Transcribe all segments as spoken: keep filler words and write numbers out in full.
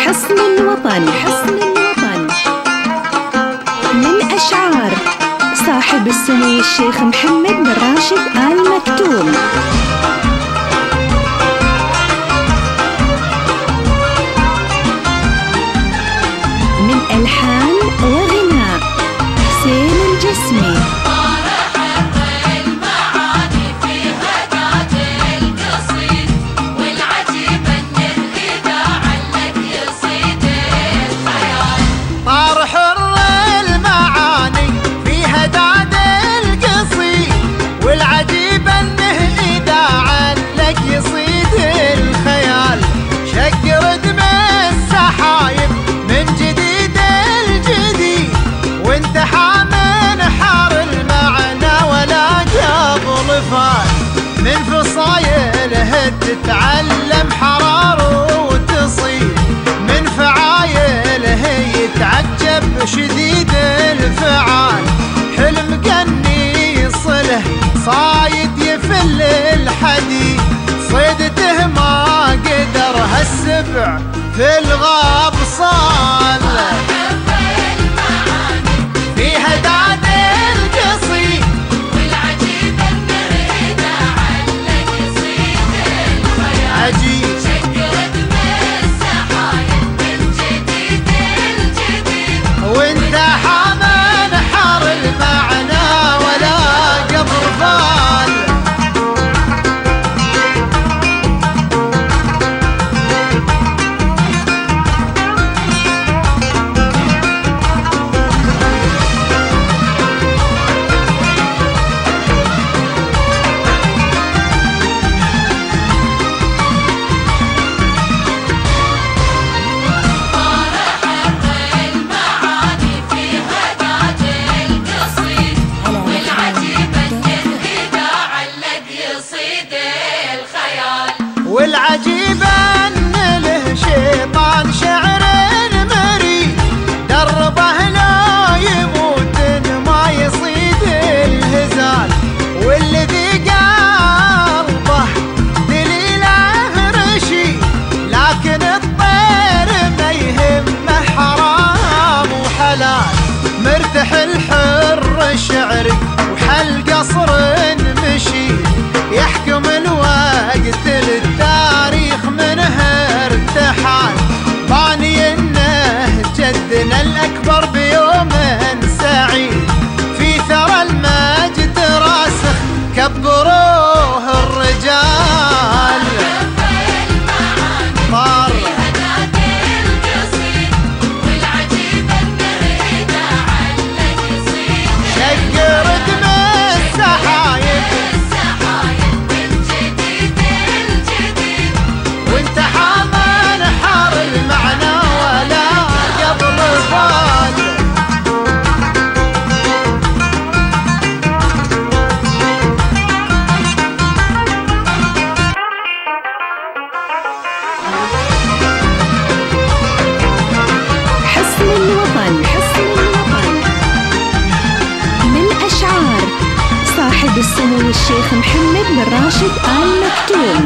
حصن الوطن. حصن الوطن من أشعار صاحب السمو الشيخ محمد بن راشد آل مكتوم. من ألحان وغناء حسين الجسمي. من فصايله تتعلم حراره وتصيد، من فعايله يتعجب شديد الفعال. حلم قني يصله صايد يفل الحديد، صيدته ما قدر هالسبع في الغاب صال. فيها داد القصيد عجيب، شكرت بالسحايا من جديد الجديد، وانت حامل حر المعنى ولا قبر فال. والعجيب ان له شيطان شعر مريد، دربه لا يموت ما يصيد الهزال. والذي قلبه دليله رشيد، لكن الطير ما يهمه حرام وحلال. مرتاح الحر الشعري وحل قصر مشيد، يحكم الوقت للتاريخ منها ارتحال. باني انه جدنا الاكبر بيوم سعيد، في ثرى المجد راسخ كبروه الرجال. طار شقرت بالسحايب وانت حامل حار المعنى ولا قبل فال. حصن الوطن. حصن الوطن من أشعار صاحب السمو الشيخ محمد بن راشد آل مكتوم.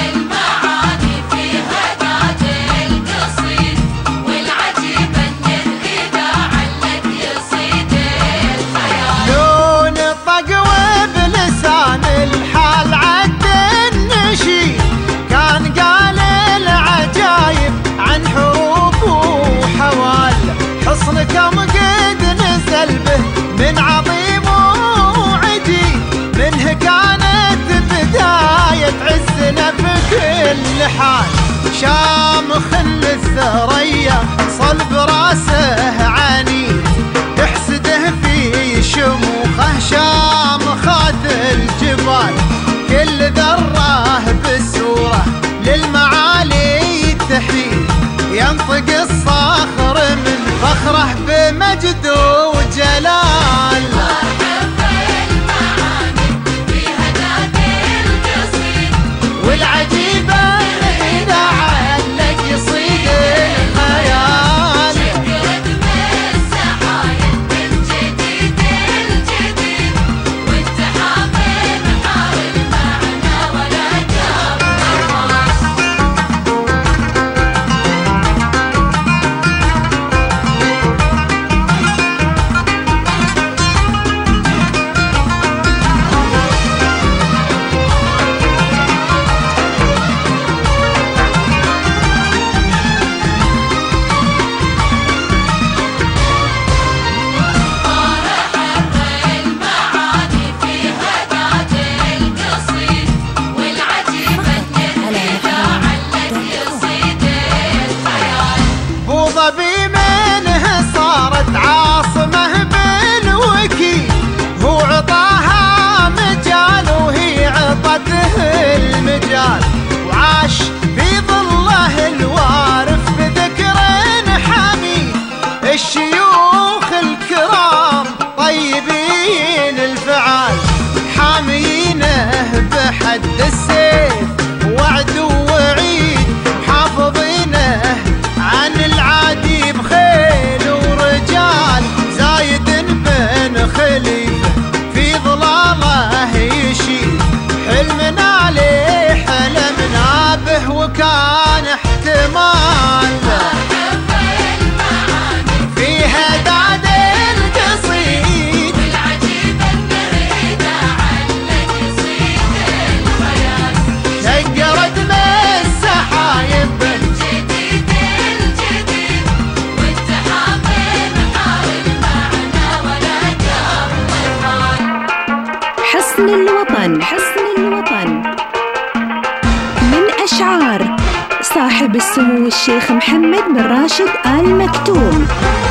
كم قد نزل به من عظيم وعجيب، منه كانت بداية عزنا في كل حال. شامخ الثريا صلب راسه عنيد، تحسده في شموخه شامخات الجبال. كل ذره بالسوره للمعالي تحيد، ينطق الصخر من فخره بمجد وجلال. والعجيب إذا علق يصيد الخيال. شكرت بالسحايا من جديد الجديد، حصن الوطن حصن الوطن من أشعار صاحب السمو الشيخ محمد بن راشد آل مكتوم.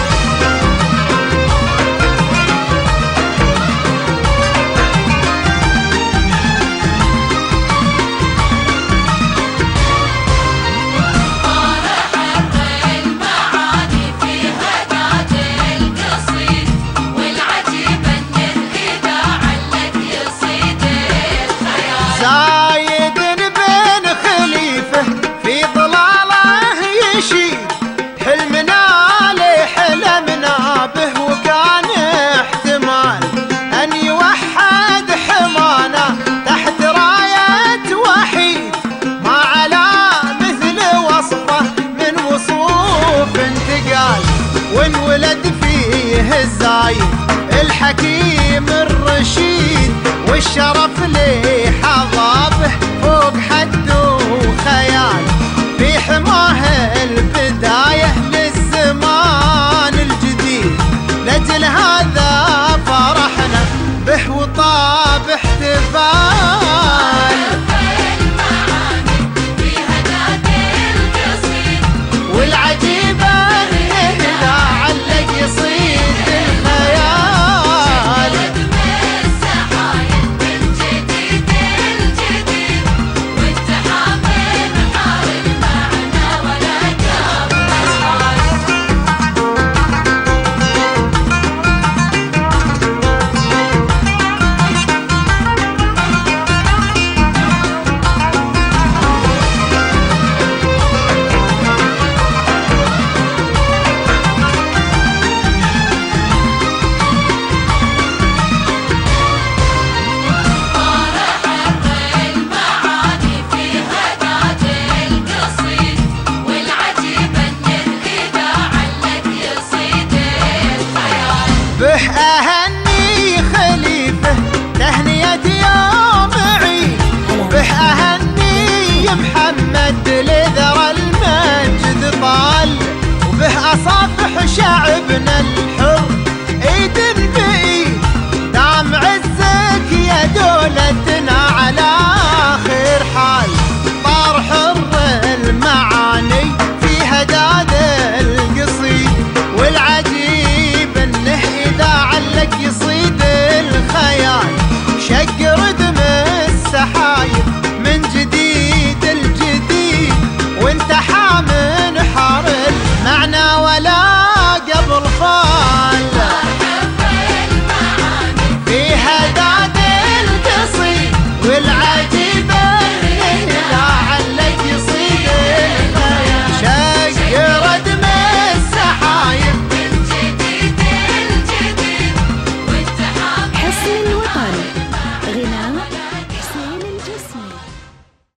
ونولد فيه الزايد الحكيم الرشيد والشرف لي حظى فوق حد وخيال في حماه البداية للزمان الجديد لجل هذا فرحنا به وطاب احتفال والعجيبة به أهني خليفة تهنية يوم عيد به أهني